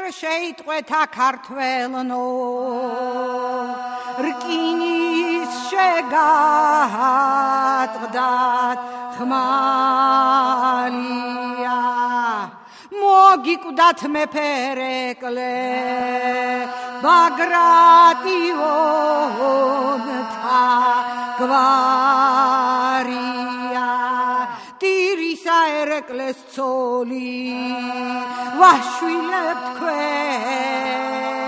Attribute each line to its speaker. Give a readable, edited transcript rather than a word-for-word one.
Speaker 1: შეიტყვეთა ქართველნო რკინის შეგატყდათ ხმალია მოგიკვდათ მეფერეკლე ბაგრატიონთა გვარია ტირისა ერეკლეს ცოლი ვაშვილებ თქვენ